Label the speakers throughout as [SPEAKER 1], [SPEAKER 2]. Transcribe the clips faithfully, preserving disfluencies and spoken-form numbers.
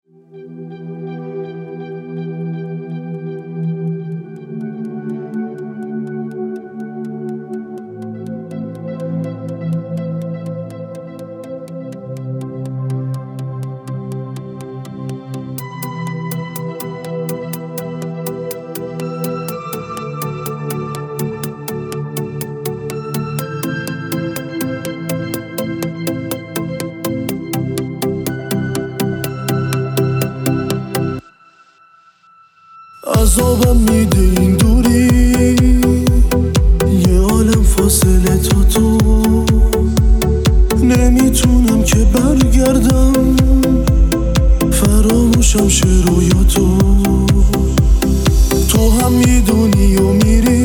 [SPEAKER 1] عذابم میده این دوری، یه عالم فاصله تا تو. نمیتونم که برگردم، فراموشم شه رویا تو. تو هم میدونی و میری،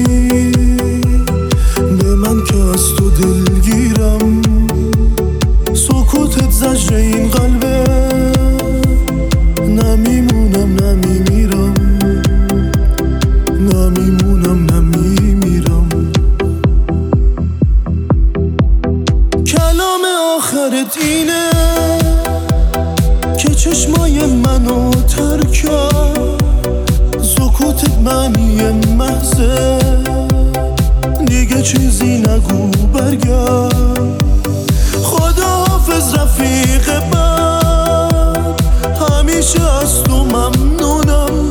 [SPEAKER 1] به من که از تو دلگیرم. سکوتت زجر این قلبه، نمیمونم نمیمیرم، نمیمونم نمیمیرم. کلام آخرت اینه که چشمای منو ترک کرد. سکوتت معنی محضه، دیگه چیزی نگو برگرد. خدا حافظ رفیق بد، همیشه از تو ممنونم.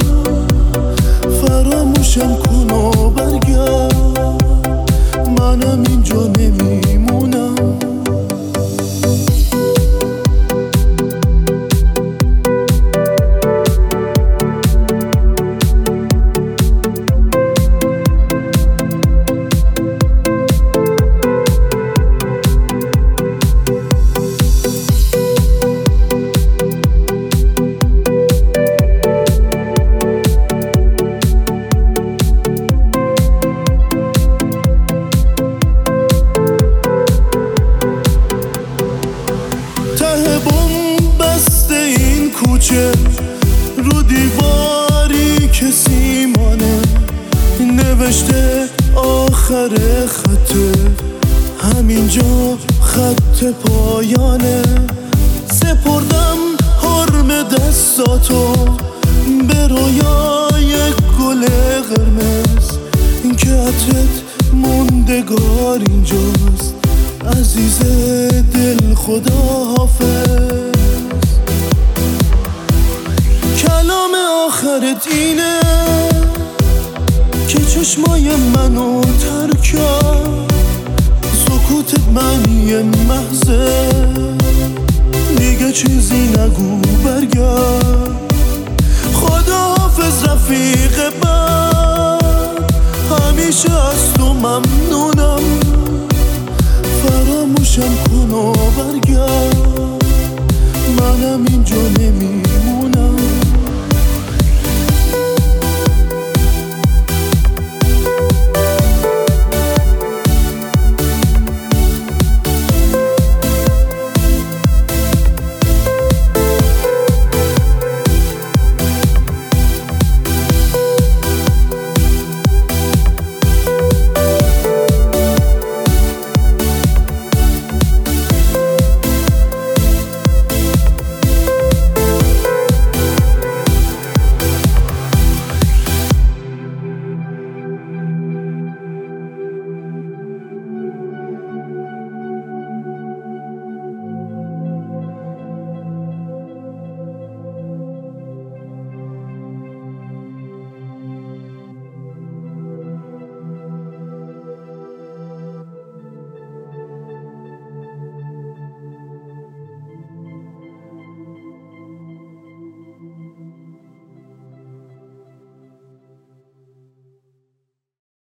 [SPEAKER 1] فراموشم کن و برگرد، منم اینجا نمیمونم. رو دیواری کسی مانه، نوشته آخر خطه، همینجا خط پایانه. سپردم حرم دستاتو به رویای گل قرمز، که عطرت موندگار اینجاست. عزیز دل خدا حافظ. کلام آخرت اینه که چشمای منو ترک کرد. سکوتت معنی محضه، دیگه چیزی نگو برگرد. خدا حافظ رفیق بد، همیشه از تو ممنونم. فراموشم کن و برگرد، منم اینجا نمی